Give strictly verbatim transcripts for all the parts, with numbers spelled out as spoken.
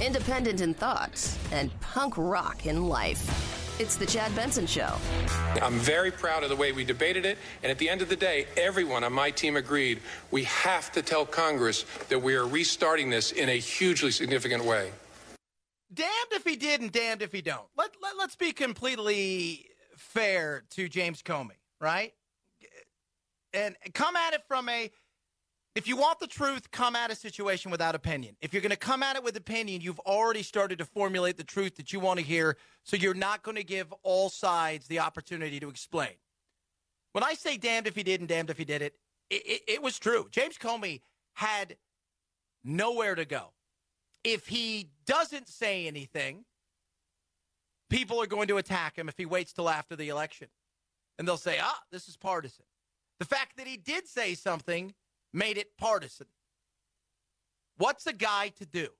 independent in thought, and punk rock in life. It's the Chad Benson Show. I'm very proud of the way we debated it, and at the end of the day, everyone on my team agreed we have to tell Congress that we are restarting this in a hugely significant way. Damned if he did and damned if he don't. Let, let, let's be completely fair to James Comey, right? And come at it from a, if you want the truth, come at a situation without opinion. If you're going to come at it with opinion, you've already started to formulate the truth that you want to hear, so you're not going to give all sides the opportunity to explain. When I say damned if he did and damned if he did it, it, it, it was true. James Comey had nowhere to go. If he doesn't say anything, people are going to attack him if he waits till after the election. And they'll say, ah, this is partisan. The fact that he did say something made it partisan. What's a guy to do?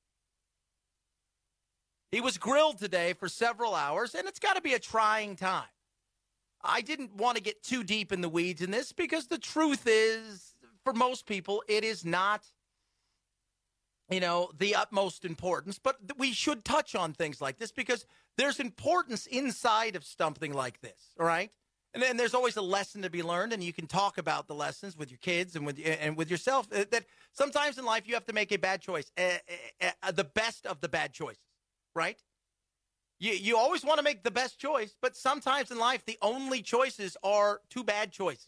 He was grilled today for several hours, and it's got to be a trying time. I didn't want to get too deep in the weeds in this because the truth is, for most people, it is not, you know, the utmost importance. But we should touch on things like this because there's importance inside of something like this, all right? And then there's always a lesson to be learned, and you can talk about the lessons with your kids and with and with yourself. That sometimes in life you have to make a bad choice, uh, uh, uh, the best of the bad choices, right? You you always want to make the best choice, but sometimes in life the only choices are two bad choices.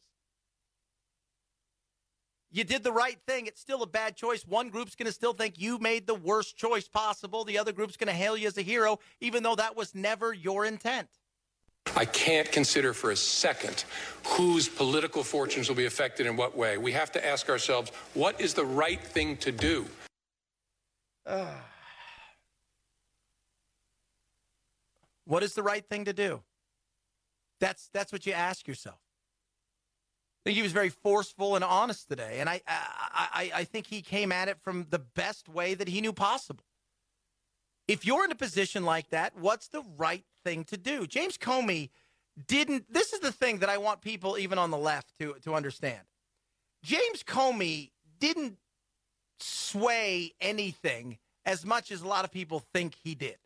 You did the right thing. It's still a bad choice. One group's going to still think you made the worst choice possible. The other group's going to hail you as a hero, even though that was never your intent. I can't consider for a second whose political fortunes will be affected in what way. We have to ask ourselves, what is the right thing to do? Uh, what is the right thing to do? That's that's what you ask yourself. I think he was very forceful and honest today, and I, I, I, I think he came at it from the best way that he knew possible. If you're in a position like that, what's the right thing to do? James Comey didn't. This is the thing that I want people, even on the left, to, to understand. James Comey didn't sway anything as much as a lot of people think he did.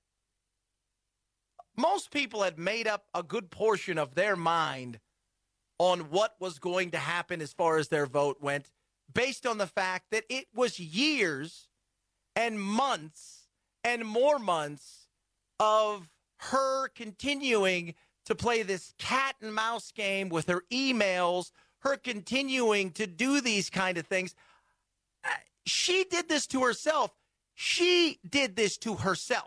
Most people had made up a good portion of their mind on what was going to happen as far as their vote went, based on the fact that it was years and months and more months of her continuing to play this cat and mouse game with her emails, her continuing to do these kind of things. She did this to herself. She did this to herself.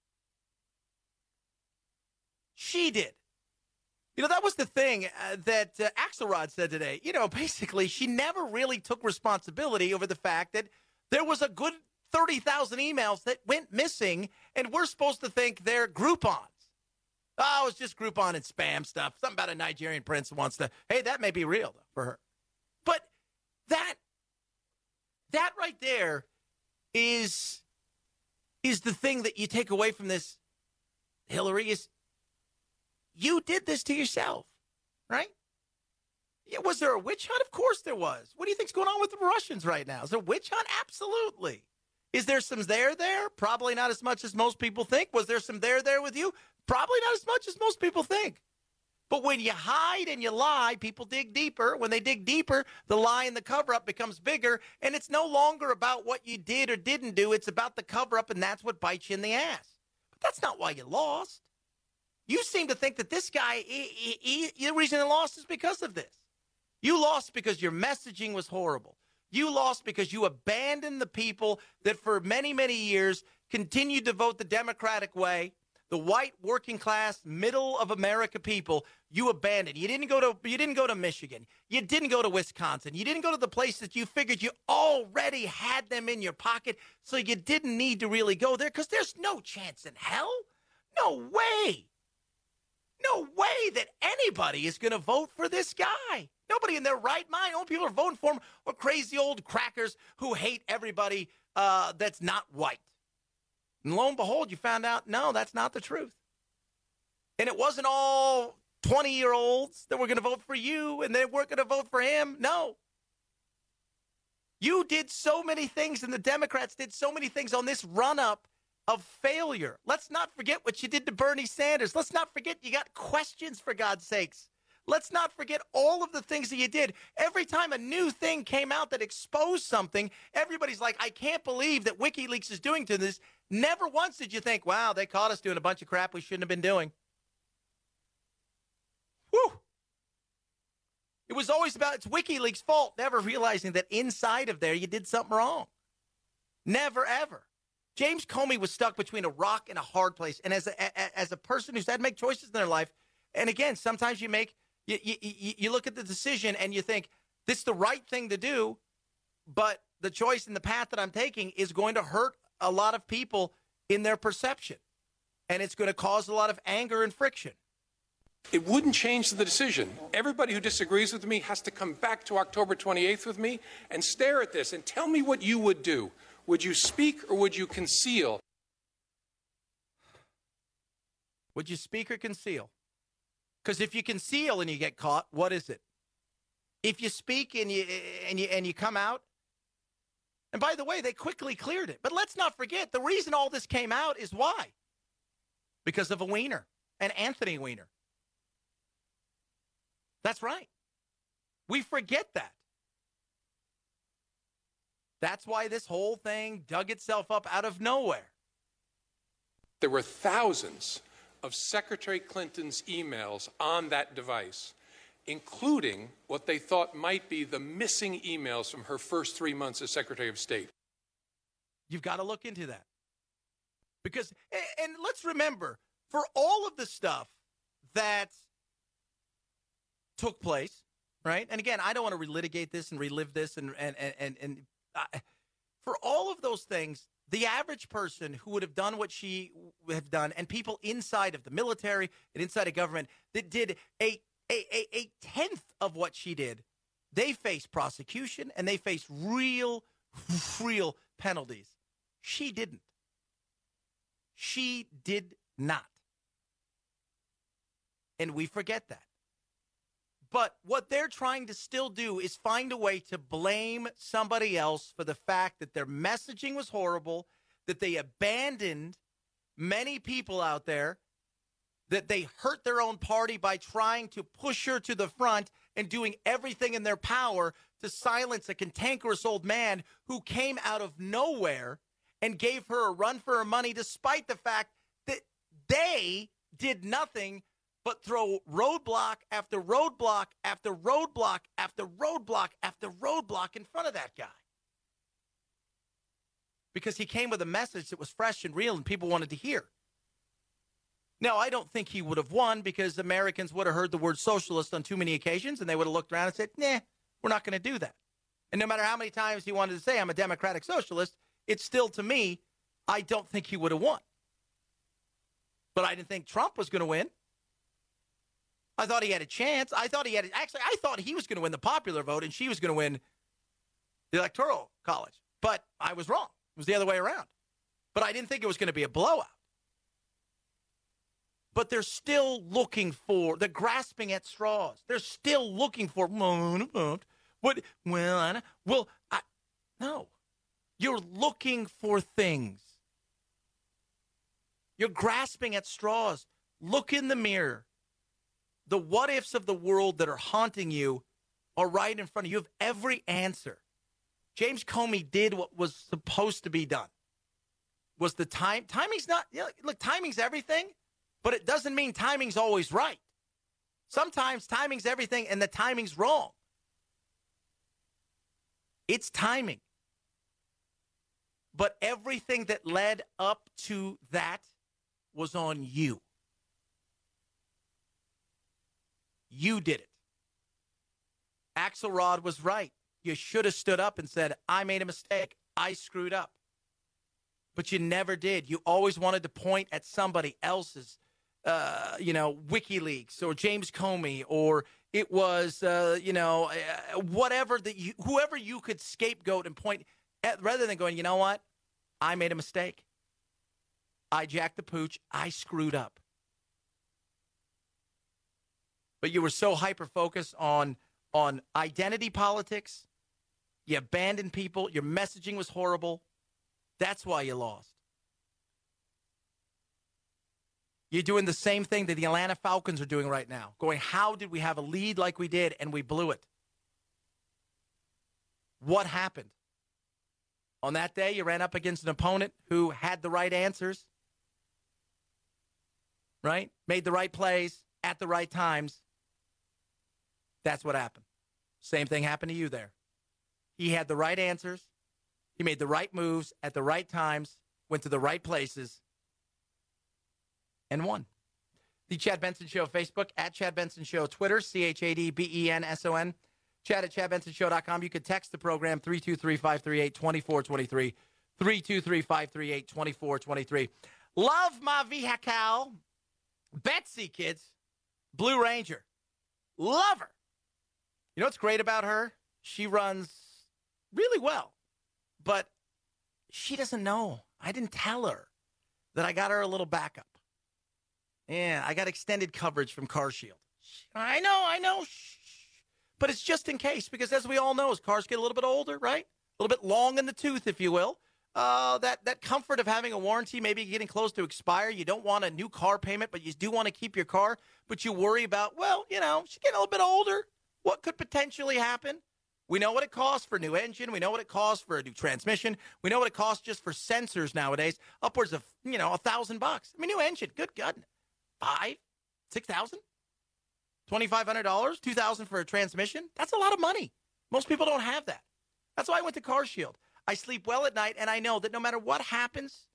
She did. You know, that was the thing uh, that uh, Axelrod said today. You know, basically, she never really took responsibility over the fact that there was a good thirty thousand emails that went missing, and we're supposed to think they're Groupons. Oh, it's just Groupon and spam stuff. Something about a Nigerian prince who wants to, hey, that may be real for her. But that, that right there is, is the thing that you take away from this, Hillary, is you did this to yourself, right? Yeah, was there a witch hunt? Of course there was. What do you think's going on with the Russians right now? Is there a witch hunt? Absolutely. Is there some there there? Probably not as much as most people think. Was there some there there with you? Probably not as much as most people think. But when you hide and you lie, people dig deeper. When they dig deeper, the lie and the cover-up becomes bigger, and it's no longer about what you did or didn't do. It's about the cover-up, and that's what bites you in the ass. But that's not why you lost. You seem to think that this guy, he, he, he, the reason he lost is because of this. You lost because your messaging was horrible. You lost because you abandoned the people that for many, many years continued to vote the Democratic way, the white working class, middle of America people. You abandoned. You didn't go to you didn't go to Michigan. You didn't go to Wisconsin. You didn't go to the place that you figured you already had them in your pocket, so you didn't need to really go there because there's no chance in hell. No way. No way that anybody is going to vote for this guy. Nobody in their right mind. Only people who are voting for him are crazy old crackers who hate everybody uh, that's not white. And lo and behold, you found out, no, that's not the truth. And it wasn't all twenty-year-olds that were going to vote for you and they weren't going to vote for him. No. You did so many things, and the Democrats did so many things on this run-up of failure. Let's not forget what you did to Bernie Sanders. Let's not forget you got questions, for God's sakes. Let's not forget all of the things that you did. Every time a new thing came out that exposed something, everybody's like, I can't believe that WikiLeaks is doing to this. Never once did you think, wow, they caught us doing a bunch of crap we shouldn't have been doing. Whew. It was always about it's WikiLeaks' fault, never realizing that inside of there you did something wrong. Never, ever. James Comey was stuck between a rock and a hard place. And as a, a, as a person who's had to make choices in their life, and again, sometimes you make, you, you, you look at the decision and you think, this is the right thing to do, but the choice and the path that I'm taking is going to hurt a lot of people in their perception. And it's going to cause a lot of anger and friction. It wouldn't change the decision. Everybody who disagrees with me has to come back to October twenty-eighth with me and stare at this and tell me what you would do. Would you speak or would you conceal? Would you speak or conceal? Because if you conceal and you get caught, what is it? If you speak and you and you and you come out, and by the way, they quickly cleared it. But let's not forget, the reason all this came out is why? Because of a Weiner, and Anthony Weiner. That's right. We forget that. That's why this whole thing dug itself up out of nowhere. There were thousands of Secretary Clinton's emails on that device, including what they thought might be the missing emails from her first three months as Secretary of State. You've got to look into that. Because, and let's remember, for all of the stuff that took place, right? And again, I don't want to relitigate this and relive this and and and and, and uh, for all of those things, the average person who would have done what she would have done, and people inside of the military and inside of government that did a a, a, a tenth of what she did, they face prosecution and they face real, real penalties. She didn't. She did not. And we forget that. But what they're trying to still do is find a way to blame somebody else for the fact that their messaging was horrible, that they abandoned many people out there, that they hurt their own party by trying to push her to the front and doing everything in their power to silence a cantankerous old man who came out of nowhere and gave her a run for her money, despite the fact that they did nothing but throw roadblock after roadblock after roadblock after roadblock after roadblock in front of that guy. Because he came with a message that was fresh and real and people wanted to hear. Now, I don't think he would have won because Americans would have heard the word socialist on too many occasions and they would have looked around and said, nah, we're not going to do that. And no matter how many times he wanted to say, I'm a democratic socialist, it's still, to me, I don't think he would have won. But I didn't think Trump was going to win. I thought he had a chance. I thought he had – actually, I thought he was going to win the popular vote and she was going to win the Electoral College. But I was wrong. It was the other way around. But I didn't think it was going to be a blowout. But they're still looking for – they're grasping at straws. They're still looking for – what? Well, I, well, I, no. You're looking for things. You're grasping at straws. Look in the mirror. The what-ifs of the world that are haunting you are right in front of you. You have every answer. James Comey did what was supposed to be done. Was the time? Timing's not, you know, look, timing's everything, but it doesn't mean timing's always right. Sometimes timing's everything and the timing's wrong. It's timing. But everything that led up to that was on you. You did it. Axelrod was right. You should have stood up and said, I made a mistake. I screwed up. But you never did. You always wanted to point at somebody else's, uh, you know, WikiLeaks or James Comey, or it was, uh, you know, uh, whatever that you, whoever you could scapegoat and point at, rather than going, you know what? I made a mistake. I jacked the pooch. I screwed up. But you were so hyper-focused on, on identity politics. You abandoned people. Your messaging was horrible. That's why you lost. You're doing the same thing that the Atlanta Falcons are doing right now, going, how did we have a lead like we did and we blew it? What happened? On that day, you ran up against an opponent who had the right answers, right? Made the right plays at the right times. That's what happened. Same thing happened to you there. He had the right answers. He made the right moves at the right times, went to the right places, and won. The Chad Benson Show Facebook, at Chad Benson Show Twitter, C H A D B E N S O N. Chad at chad benson show dot com. You can text the program three two three, five three eight, two four two three, three two three, five three eight, two four two three. Love my vehicle. Betsy, kids. Blue Ranger. Love her. You know what's great about her? She runs really well, but she doesn't know. I didn't tell her that I got her a little backup. Yeah, I got extended coverage from CarShield. I know, I know. Shh. But it's just in case, because as we all know, as cars get a little bit older, right? A little bit long in the tooth, if you will. Uh, that, that comfort of having a warranty, maybe getting close to expire. You don't want a new car payment, but you do want to keep your car. But you worry about, well, you know, she's getting a little bit older. What could potentially happen? We know what it costs for a new engine. We know what it costs for a new transmission. We know what it costs just for sensors nowadays, upwards of, you know, a thousand bucks. I mean, new engine, good God, five, six thousand, twenty-five hundred dollars, two thousand for a transmission. That's a lot of money. Most people don't have that. That's why I went to CarShield. I sleep well at night, and I know that no matter what happens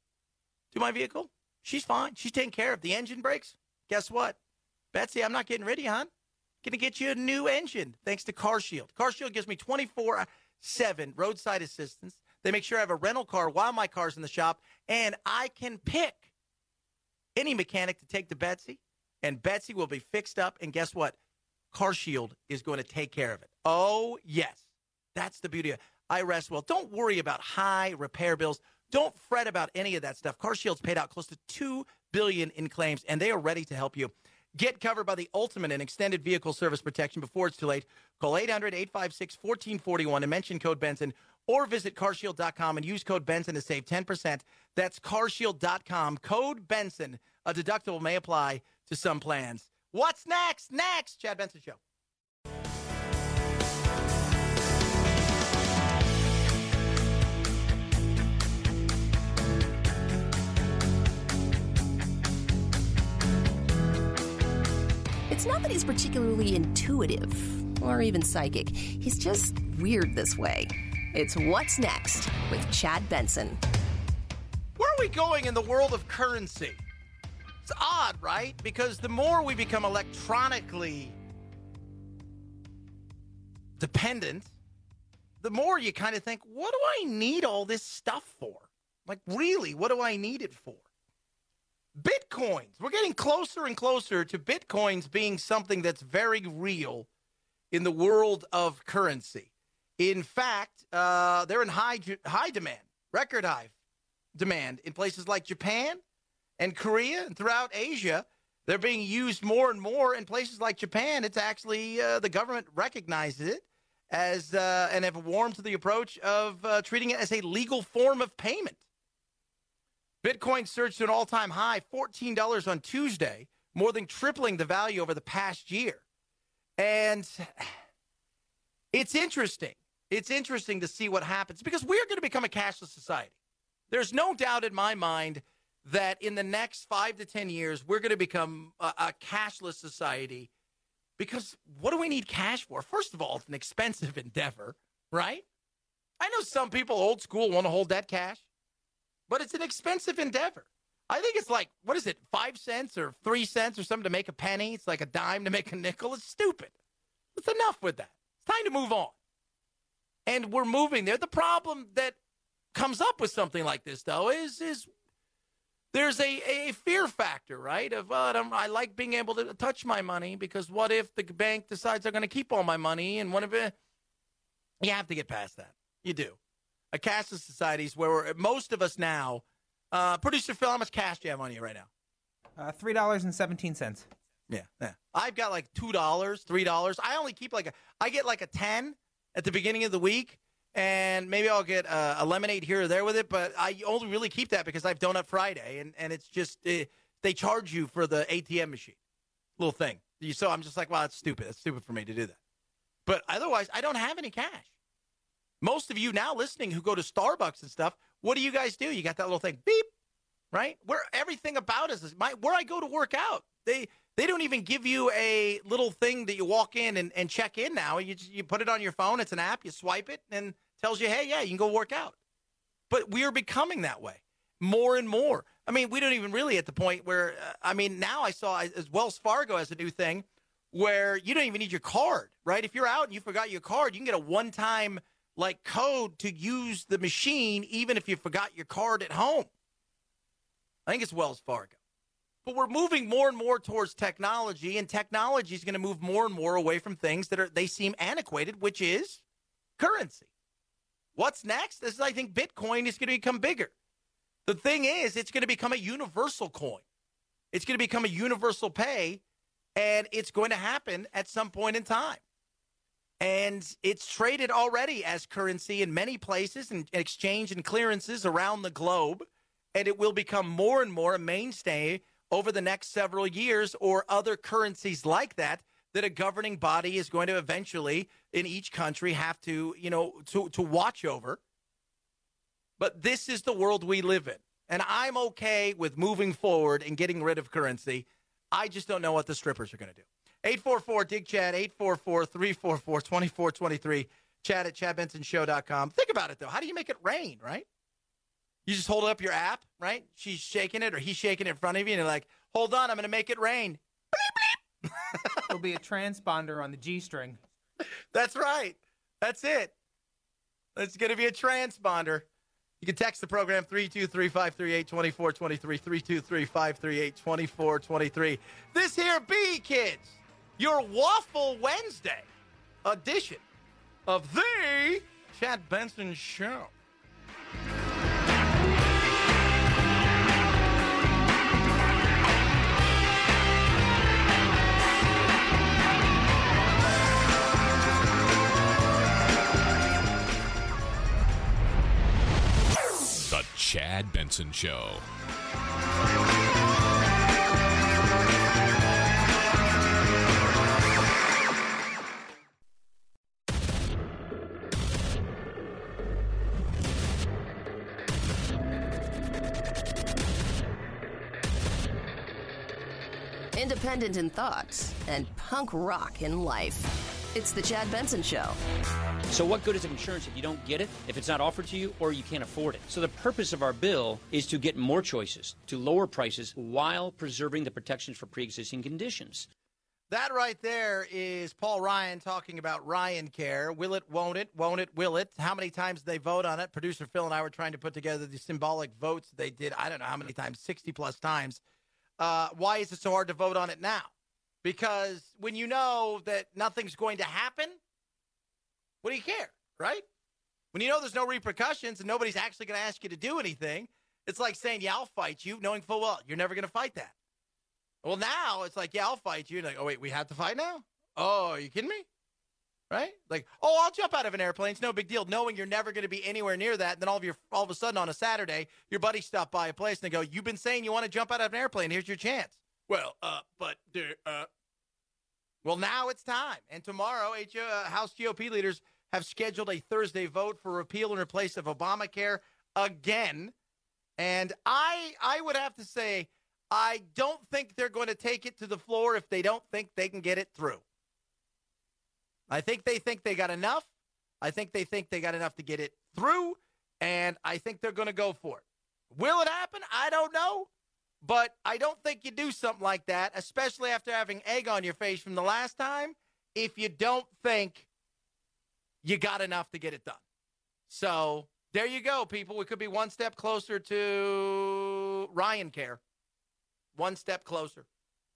to my vehicle, she's fine. She's taking care of. The engine breaks. Guess what? Betsy, I'm not getting rid of you, hon. Going to get you a new engine thanks to CarShield. CarShield gives me twenty-four seven roadside assistance. They make sure I have a rental car while my car's in the shop, and I can pick any mechanic to take to Betsy, and Betsy will be fixed up, and guess what? CarShield is going to take care of it. Oh, yes. That's the beauty of it. I rest well. Don't worry about high repair bills. Don't fret about any of that stuff. CarShield's paid out close to two billion dollars in claims, and they are ready to help you. Get covered by the ultimate in extended vehicle service protection before it's too late. Call eight hundred, eight five six, one four four one and mention code Benson, or visit carshield dot com and use code Benson to save ten percent. That's carshield dot com, code Benson. A deductible may apply to some plans. What's next? Next, Chad Benson Show. It's not that he's particularly intuitive or even psychic. He's just weird this way. It's What's Next with Chad Benson. Where are we going in the world of currency? It's odd, right? Because the more we become electronically dependent, the more you kind of think, what do I need all this stuff for? Like, really, what do I need it for? Bitcoins. We're getting closer and closer to Bitcoins being something that's very real in the world of currency. In fact, uh, they're in high high demand, record high demand in places like Japan and Korea and throughout Asia. They're being used more and more in places like Japan. It's actually uh, the government recognizes it as uh, and have warmed to the approach of uh, treating it as a legal form of payment. Bitcoin surged to an all-time high, fourteen dollars on Tuesday, more than tripling the value over the past year. And it's interesting. It's interesting to see what happens because we're going to become a cashless society. There's no doubt in my mind that in the next five to ten years, we're going to become a, a cashless society because what do we need cash for? First of all, it's an expensive endeavor, right? I know some people, old school, want to hold that cash. But it's an expensive endeavor. I think it's like, what is it, five cents or three cents or something to make a penny? It's like a dime to make a nickel. It's stupid. It's enough with that. It's time to move on. And we're moving there. The problem that comes up with something like this, though, is is there's a, a fear factor, right? Of, uh, I like being able to touch my money because what if the bank decides they're going to keep all my money? And what if it, you have to get past that. You do. A cashless society is where we're, most of us now, uh, producer Phil, how much cash do you have on you right now? Uh, three dollars and seventeen cents. Yeah, yeah. I've got like two dollars, three dollars. I only keep like a, I get like a ten at the beginning of the week, and maybe I'll get a, a lemonade here or there with it, but I only really keep that because I have Donut Friday, and, and it's just uh, they charge you for the A T M machine, little thing. So I'm just like, well, that's stupid. That's stupid for me to do that. But otherwise, I don't have any cash. Most of you now listening who go to Starbucks and stuff, what do you guys do? You got that little thing, beep, right? Where everything about us is my, where I go to work out. They they don't even give you a little thing that you walk in and, and check in now. You just, you put it on your phone. It's an app. You swipe it and it tells you, hey, yeah, you can go work out. But we are becoming that way more and more. I mean, we don't even really at the point where, uh, I mean, now I saw as Wells Fargo has a new thing where you don't even need your card, right? If you're out and you forgot your card, you can get a one-time like code to use the machine even if you forgot your card at home. I think it's Wells Fargo. But we're moving more and more towards technology, and technology is going to move more and more away from things that are they seem antiquated, which is currency. What's next? This is, I think, Bitcoin is going to become bigger. The thing is, it's going to become a universal coin. It's going to become a universal pay, and it's going to happen at some point in time. And it's traded already as currency in many places and exchange and clearances around the globe. And it will become more and more a mainstay over the next several years, or other currencies like that, that a governing body is going to eventually in each country have to, you know, to, to watch over. But this is the world we live in. And I'm okay with moving forward and getting rid of currency. I just don't know what the strippers are going to do. eight four four, D I G, Chad, eight four four, three four four, two four two three, Chad at chad benson show dot com. Think about it, though. How do you make it rain, right? You just hold up your app, right? She's shaking it or he's shaking it in front of you, and you're like, hold on, I'm going to make it rain. Bleep, bleep. There'll be a transponder on the G string. That's right. That's it. It's going to be a transponder. You can text the program three two three, five three eight, two four two three, three two three, five three eight, two four two three. This here be, kids, your Waffle Wednesday edition of the Chad Benson Show. The Chad Benson Show. Independent in thoughts and punk rock in life. It's the Chad Benson Show. So what good is insurance if you don't get it, if it's not offered to you, or you can't afford it? So the purpose of our bill is to get more choices, to lower prices while preserving the protections for pre-existing conditions. That right there is Paul Ryan talking about Ryan Care. Will it, won't it, won't it, will it? How many times they vote on it? Producer Phil and I were trying to put together the symbolic votes they did. I don't know how many times, sixty plus times. Uh, why is it so hard to vote on it now? Because when you know that nothing's going to happen, what do you care, right? When you know there's no repercussions and nobody's actually going to ask you to do anything, it's like saying, yeah, I'll fight you, knowing full well you're never going to fight that. Well, now it's like, yeah, I'll fight you. And like, oh, wait, we have to fight now? Oh, are you kidding me? Right? Like, oh, I'll jump out of an airplane. It's no big deal, knowing you're never going to be anywhere near that. And then all of, your, all of a sudden on a Saturday, your buddy stopped by a place and they go, you've been saying you want to jump out of an airplane. Here's your chance. Well, uh, but, uh, well, now it's time. And tomorrow, H- uh, House G O P leaders have scheduled a Thursday vote for repeal and replace of Obamacare again. And I, I would have to say, I don't think they're going to take it to the floor if they don't think they can get it through. I think they think they got enough. I think they think they got enough to get it through. And I think they're going to go for it. Will it happen? I don't know. But I don't think you do something like that, especially after having egg on your face from the last time, if you don't think you got enough to get it done. So there you go, people. We could be one step closer to Ryan Care. One step closer.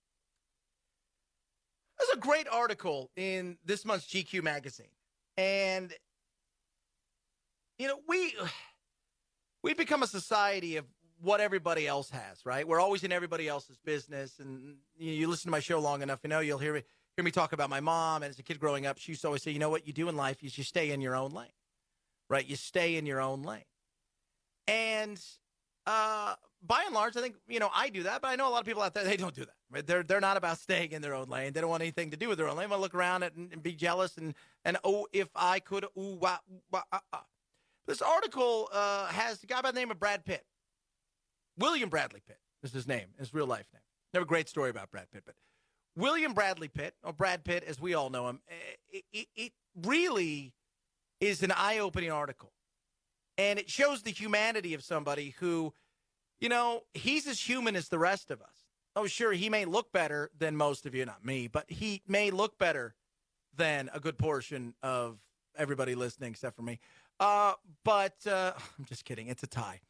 There's a great article in this month's G Q magazine. And, you know, we, we've become a society of what everybody else has, right? We're always in everybody else's business. And you, you listen to my show long enough, you know, you'll hear me, hear me talk about my mom. And as a kid growing up, she used to always say, you know what you do in life is you stay in your own lane, right? You stay in your own lane. And uh, by and large, I think, you know, I do that, but I know a lot of people out there, they don't do that. Right? They're they're not about staying in their own lane. They don't want anything to do with their own lane. They want to look around and, and be jealous and, and, oh, if I could, ooh, wah, wah, ah, ah. This article uh, has a guy by the name of Brad Pitt. William Bradley Pitt is his name, his real life name. They have a great story about Brad Pitt, but William Bradley Pitt, or Brad Pitt, as we all know him, it, it, it really is an eye-opening article. And it shows the humanity of somebody who, you know, he's as human as the rest of us. Oh, sure, he may look better than most of you, not me, but he may look better than a good portion of everybody listening except for me. Uh, but uh, I'm just kidding. It's a tie.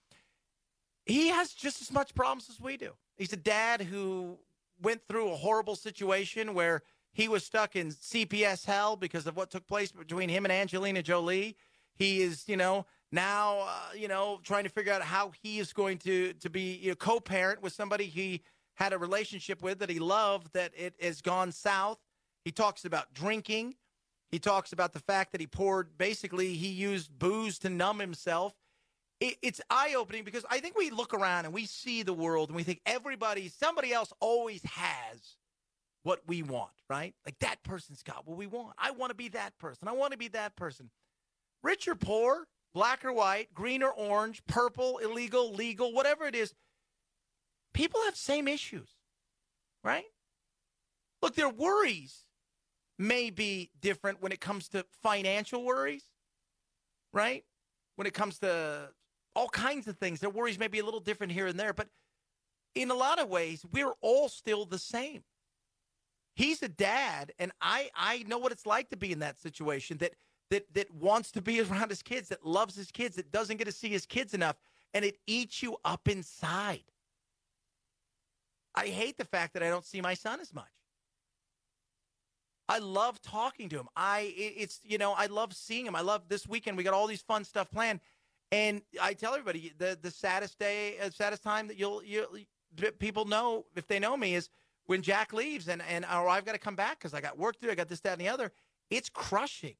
He has just as much problems as we do. He's a dad who went through a horrible situation where he was stuck in C P S hell because of what took place between him and Angelina Jolie. He is, you know, now, uh, you know, trying to figure out how he is going to, to be you know, co-parent with somebody he had a relationship with that he loved, that it has gone south. He talks about drinking. He talks about the fact that he poured, basically, he used booze to numb himself. It, it's eye-opening because I think we look around and we see the world and we think everybody, somebody else always has what we want, right? Like that person's got what we want. I want to be that person. I want to be that person. Rich or poor, black or white, green or orange, purple, illegal, legal, whatever it is, people have same issues, right? Look, their worries may be different when it comes to financial worries, right? When it comes to all kinds of things, their worries may be a little different here and there, but in a lot of ways, we're all still the same. He's a dad, and I, I know what it's like to be in that situation, that that that wants to be around his kids, that loves his kids, that doesn't get to see his kids enough, and it eats you up inside. I hate the fact that I don't see my son as much. I love talking to him. I it's you know I love seeing him. I love this weekend. We got all these fun stuff planned, and I tell everybody the the saddest day, uh, saddest time that you'll you people know if they know me is when Jack leaves and and or I've got to come back because I got work to do. I got this, that, and the other. It's crushing.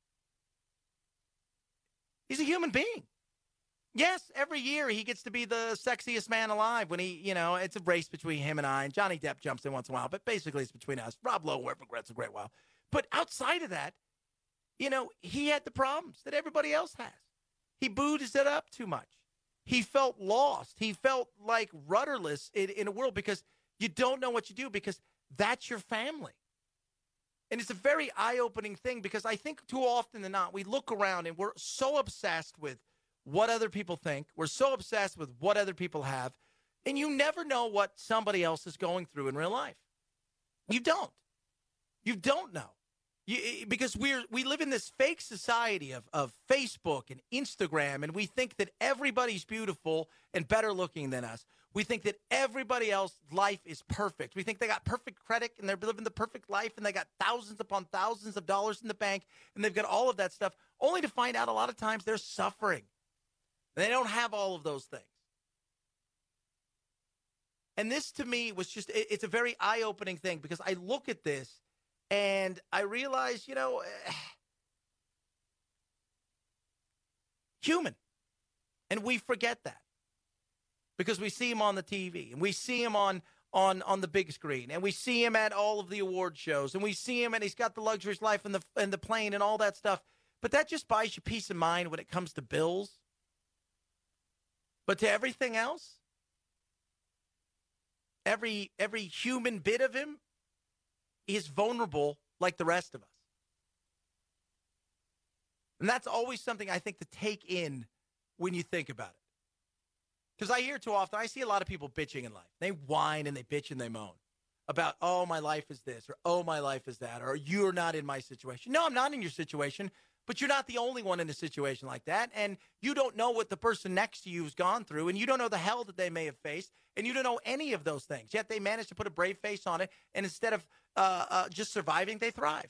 He's a human being. Yes, every year he gets to be the sexiest man alive when he, you know, it's a race between him and I. And Johnny Depp jumps in once in a while, but basically it's between us. Rob Lowe regrets a great while. But outside of that, you know, he had the problems that everybody else has. He booed his head up too much. He felt lost. He felt like rudderless in, in a world because you don't know what you do because that's your family. And it's a very eye-opening thing because I think too often than not, we look around and we're so obsessed with what other people think. We're so obsessed with what other people have. And you never know what somebody else is going through in real life. You don't. You don't know. You, because we're we live in this fake society of, of Facebook and Instagram, and we think that everybody's beautiful and better looking than us. We think that everybody else's life is perfect. We think they got perfect credit and they're living the perfect life and they got thousands upon thousands of dollars in the bank and they've got all of that stuff, only to find out a lot of times they're suffering. They don't have all of those things. And this, to me, was just, it, it's a very eye-opening thing because I look at this and I realize, you know, eh, human. And we forget that because we see him on the T V and we see him on, on, on the big screen and we see him at all of the award shows and we see him and he's got the luxurious life and the, and the plane and all that stuff. But that just buys you peace of mind when it comes to bills. But to everything else, every every human bit of him is vulnerable like the rest of us. And that's always something I think to take in when you think about it. Because I hear too often, I see a lot of people bitching in life. They whine and they bitch and they moan about, oh, my life is this, or oh, my life is that, or you're not in my situation. No, I'm not in your situation. But you're not the only one in a situation like that, and you don't know what the person next to you has gone through, and you don't know the hell that they may have faced, and you don't know any of those things. Yet they managed to put a brave face on it, and instead of uh, uh, just surviving, they thrive.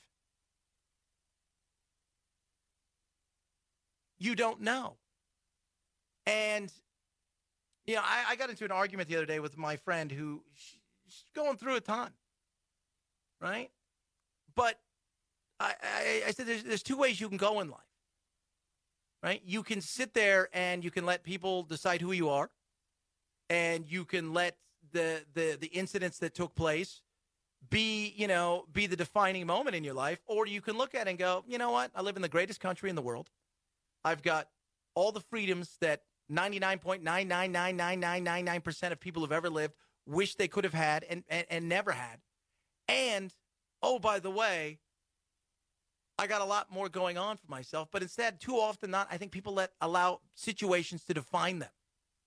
You don't know. And, you know, I, I got into an argument the other day with my friend who she's going through a ton, right? But I, I, I said there's, there's two ways you can go in life, right? You can sit there and you can let people decide who you are, and you can let the the the incidents that took place be, you know, be the defining moment in your life, or you can look at it and go, you know what? I live in the greatest country in the world. I've got all the freedoms that ninety-nine point nine nine nine nine nine nine nine percent of people who've ever lived wish they could have had and, and, and never had. And, oh, by the way, I got a lot more going on for myself. But instead, too often not, I think people let allow situations to define them.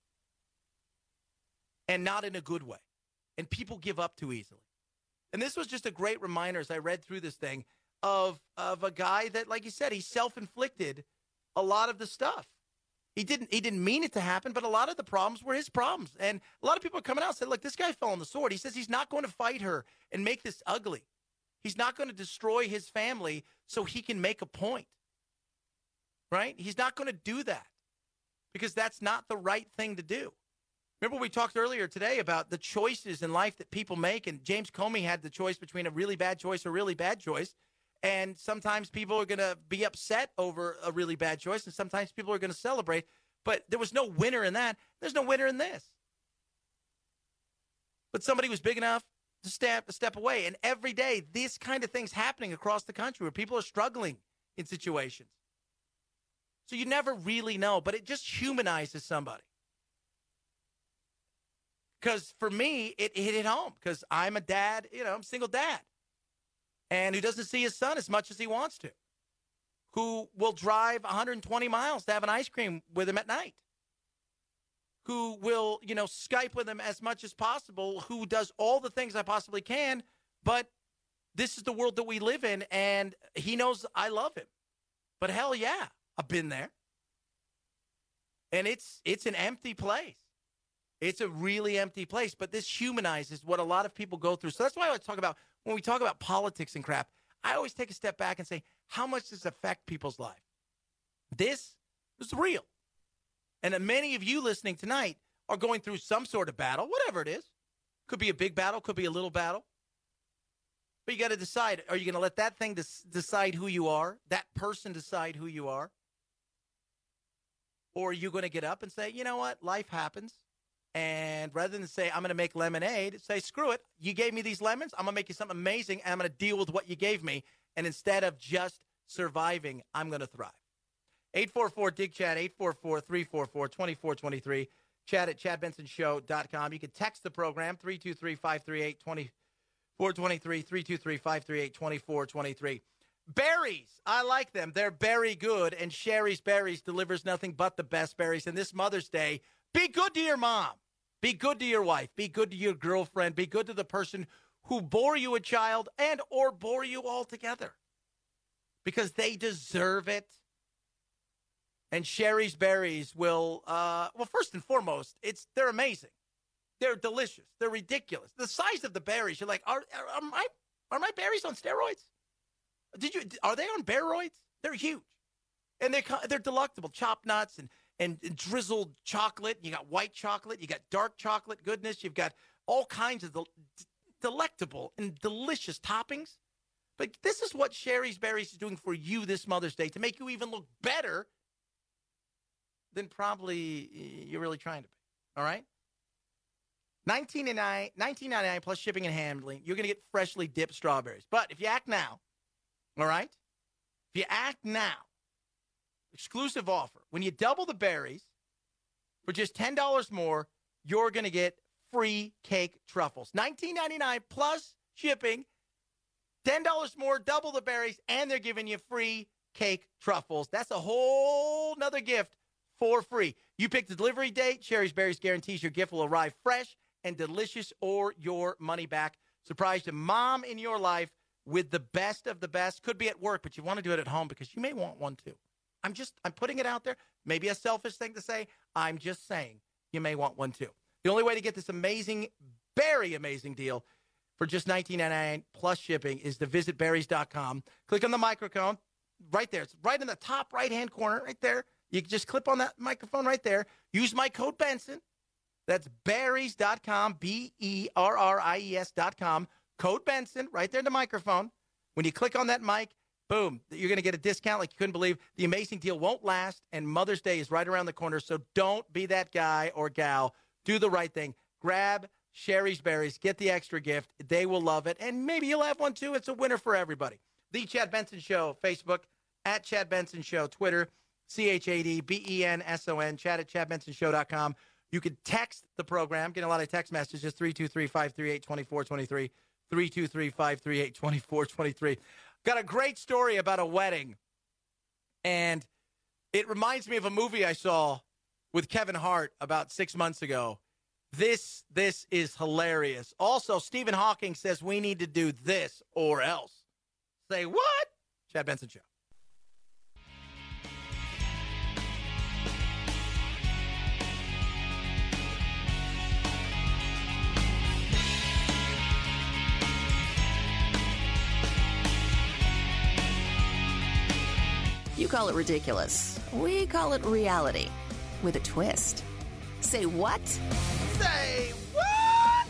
And not in a good way. And people give up too easily. And this was just a great reminder as I read through this thing of, of a guy that, like you said, he self-inflicted a lot of the stuff. He didn't he didn't mean it to happen, but a lot of the problems were his problems. And a lot of people are coming out and said, look, this guy fell on the sword. He says he's not going to fight her and make this ugly. He's not going to destroy his family so he can make a point. Right? He's not going to do that because that's not the right thing to do. Remember we talked earlier today about the choices in life that people make, and James Comey had the choice between a really bad choice or a really bad choice. And sometimes people are going to be upset over a really bad choice, and sometimes people are going to celebrate. But there was no winner in that. There's no winner in this. But somebody was big enough to step, to step away. And every day, this kind of thing's happening across the country where people are struggling in situations. So you never really know, but it just humanizes somebody. Because for me, it hit it home because I'm a dad, you know, I'm a single dad. And who doesn't see his son as much as he wants to, who will drive one hundred twenty miles to have an ice cream with him at night, who will, you know, Skype with him as much as possible, who does all the things I possibly can, but this is the world that we live in, and he knows I love him. But hell yeah, I've been there. And it's it's an empty place. It's a really empty place, but this humanizes what a lot of people go through. So that's why I always talk about, when we talk about politics and crap, I always take a step back and say, how much does this affect people's life? This is real. And many of you listening tonight are going through some sort of battle, whatever it is. Could be a big battle, could be a little battle. But you got to decide, are you going to let that thing des- decide who you are, that person decide who you are? Or are you going to get up and say, you know what, life happens. And rather than say, I'm going to make lemonade, say, screw it. You gave me these lemons. I'm going to make you something amazing. And I'm going to deal with what you gave me. And instead of just surviving, I'm going to thrive. eight four four, D I G, chat, eight four four, three four four, two four two three. Chat at chad benson show dot com. You can text the program, three two three, five three eight, two four two three, three two three, five three eight, two four two three. Berries. I like them. They're very good. And Sherry's Berries delivers nothing but the best berries. And this Mother's Day, be good to your mom. Be good to your wife. Be good to your girlfriend. Be good to the person who bore you a child and or bore you altogether. Because they deserve it. And Sherry's Berries will, uh, well, first and foremost, it's they're amazing. They're delicious. They're ridiculous. The size of the berries, you're like, are, are, are, my, are my berries on steroids? Did you? Are they on beroids? They're huge. And they're, they're delectable. Chopped nuts and And drizzled chocolate. You got white chocolate. You got dark chocolate goodness. You've got all kinds of del- delectable and delicious toppings. But this is what Sherry's Berries is doing for you this Mother's Day to make you even look better than probably you're really trying to be. All right? nineteen ninety-nine plus shipping and handling. You're going to get freshly dipped strawberries. But if you act now, all right? If you act now, exclusive offer. When you double the berries for just ten dollars more, you're going to get free cake truffles. nineteen ninety-nine plus shipping, ten dollars more, double the berries, and they're giving you free cake truffles. That's a whole nother gift for free. You pick the delivery date. Sherry's Berries guarantees your gift will arrive fresh and delicious or your money back. Surprise the mom in your life with the best of the best. Could be at work, but you want to do it at home because you may want one too. I'm just, I'm putting it out there. Maybe a selfish thing to say. I'm just saying you may want one too. The only way to get this amazing, very amazing deal for just nineteen ninety-nine plus shipping is to visit berries dot com. Click on the microphone right there. It's right in the top right-hand corner right there. You can just clip on that microphone right there. Use my code Benson. That's berries dot com, B E R R I E S dot com. Code Benson right there in the microphone. When you click on that mic, boom, you're going to get a discount like you couldn't believe. The amazing deal won't last, and Mother's Day is right around the corner, so don't be that guy or gal Do the right thing. Grab Sherry's Berries. Get the extra gift. They will love it. And maybe you'll have one, too. It's a winner for everybody. The Chad Benson Show, Facebook, at Chad Benson Show, Twitter, C H A D B E N S O N, chat at chad benson show dot com. You can text the program. Getting a lot of text messages, three two three, five three eight, two four two three, three two three, five three eight, two four two three. Got a great story about a wedding, and it reminds me of a movie I saw with Kevin Hart about six months ago. This this is hilarious. Also, Stephen Hawking says we need to do this or else. Say what? Chad Benson Show. You call it ridiculous. We call it reality with a twist. Say what? Say what?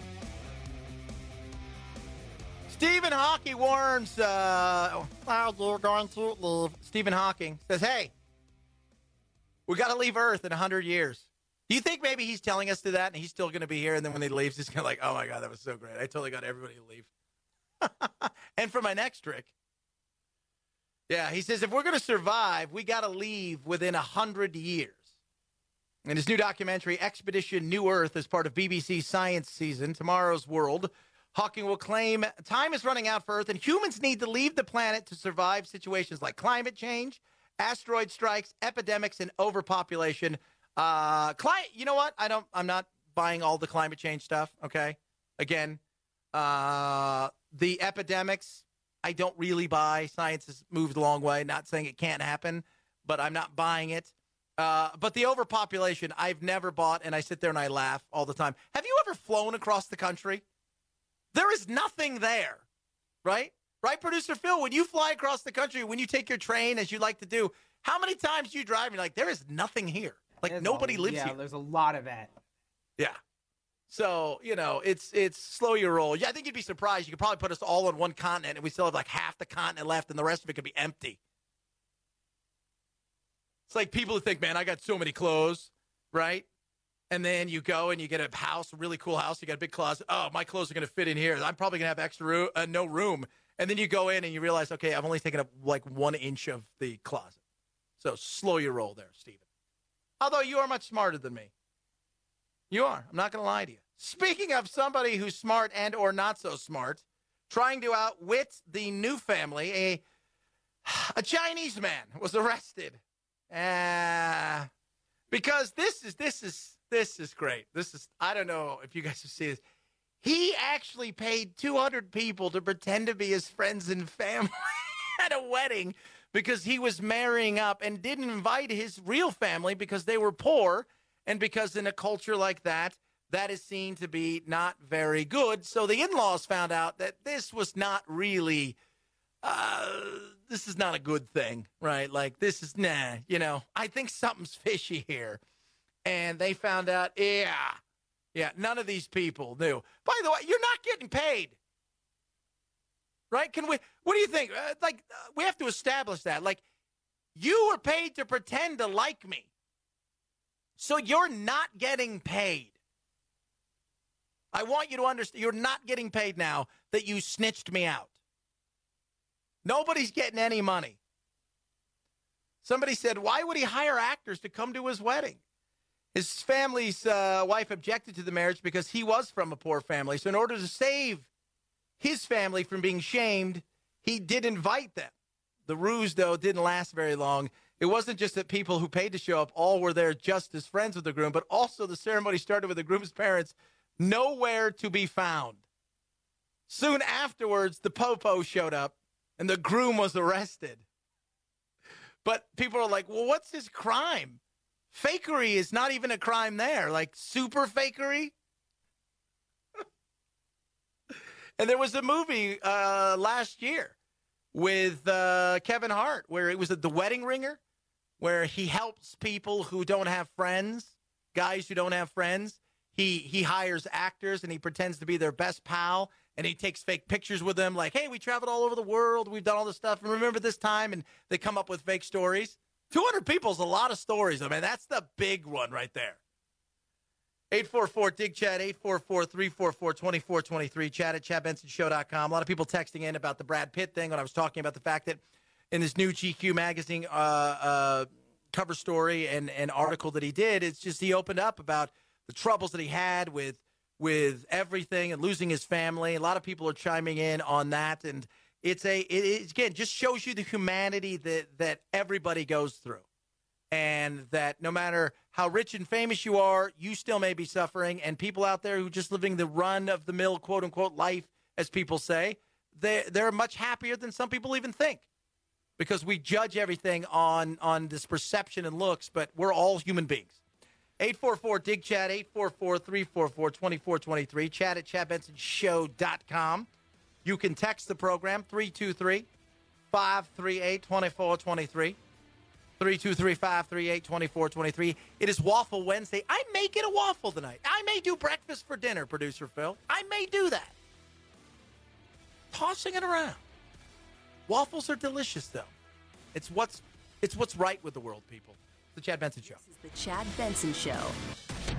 Stephen Hawking warns, uh, well, you're going to leave. Stephen Hawking says, hey, we got to leave Earth in one hundred years. Do you think maybe he's telling us to that and he's still going to be here? And then when he leaves, he's going to like, oh my God, that was so great. I totally got everybody to leave. And for my next trick, yeah, he says, if we're going to survive, we got to leave within one hundred years. In his new documentary, Expedition New Earth, as part of B B C's Science Season, Tomorrow's World, Hawking will claim time is running out for Earth and humans need to leave the planet to survive situations like climate change, asteroid strikes, epidemics, and overpopulation. Uh, cli- you know what? I don't, I'm not buying all the climate change stuff, okay? Again, uh, the epidemics, I don't really buy. Science has moved a long way. Not saying it can't happen, but I'm not buying it. Uh, but the overpopulation, I've never bought, and I sit there and I laugh all the time. Have you ever flown across the country? There is nothing there, right? Right, Producer Phil? When you fly across the country, when you take your train, as you like to do, how many times do you drive and you're like, there is nothing here? Like, There's nobody a, lives yeah, here. There's a lot of that. Yeah. So, you know, it's it's slow your roll. Yeah, I think you'd be surprised. You could probably put us all on one continent, and we still have like half the continent left, and the rest of it could be empty. It's like people who think, man, I got so many clothes, right? And then you go and you get a house, a really cool house. You got a big closet. Oh, my clothes are going to fit in here. I'm probably going to have extra room, uh, no room. And then you go in and you realize, okay, I've only taken up like one inch of the closet. So slow your roll there, Stephen. Although you are much smarter than me. You are. I'm not going to lie to you. Speaking of somebody who's smart and or not so smart, trying to outwit the new family, a, a Chinese man was arrested. Uh, because this is, this is, this is great. This is, I don't know if you guys have seen this. He actually paid two hundred people to pretend to be his friends and family at a wedding because he was marrying up and didn't invite his real family because they were poor. And because in a culture like that, that is seen to be not very good. So the in-laws found out that this was not really, uh, this is not a good thing, right? Like, this is, nah, you know, I think something's fishy here. And they found out, yeah, yeah, none of these people knew. By the way, you're not getting paid, right? Can we, what do you think? Uh, like, uh, we have to establish that. Like, you were paid to pretend to like me. So you're not getting paid. I want you to understand, you're not getting paid now that you snitched me out. Nobody's getting any money. Somebody said, why would he hire actors to come to his wedding? His family's uh, wife objected to the marriage because he was from a poor family. So in order to save his family from being shamed, he did invite them. The ruse, though, didn't last very long. It wasn't just that people who paid to show up all were there just as friends with the groom, but also the ceremony started with the groom's parents nowhere to be found. Soon afterwards, the popo showed up, and the groom was arrested. But people are like, well, what's his crime? Fakery is not even a crime there. Like, super fakery? And there was a movie uh, last year with uh, Kevin Hart where it was at The Wedding Ringer, where he helps people who don't have friends, guys who don't have friends. He he hires actors, and he pretends to be their best pal, and he takes fake pictures with them like, hey, we traveled all over the world. We've done all this stuff. And remember this time? And they come up with fake stories. two hundred people is a lot of stories. I mean, that's the big one right there. eight four four, D I G, chat, eight four four, three four four, two four two three, chat at chad benson show dot com. A lot of people texting in about the Brad Pitt thing when I was talking about the fact that in this new G Q magazine uh, uh, cover story and, and article that he did, it's just he opened up about the troubles that he had with with everything and losing his family. A lot of people are chiming in on that, and it's a it is, again, just shows you the humanity that that everybody goes through, and that no matter how rich and famous you are, you still may be suffering. And people out there who are just living the run of the mill, quote unquote, life, as people say, they they're much happier than some people even think, because we judge everything on on this perception and looks, but we're all human beings. eight four four, D I G, chat, eight four four, three four four, two four two three, chat at chad benson show dot com. You can text the program, three two three, five three eight, two four two three, three two three, five three eight, two four two three. It is Waffle Wednesday. I may get a waffle tonight. I may do breakfast for dinner, producer Phil. I may do that. Tossing it around. Waffles are delicious, though. It's what's it's what's right with the world, people. The Chad Benson Show. This is the Chad Benson Show.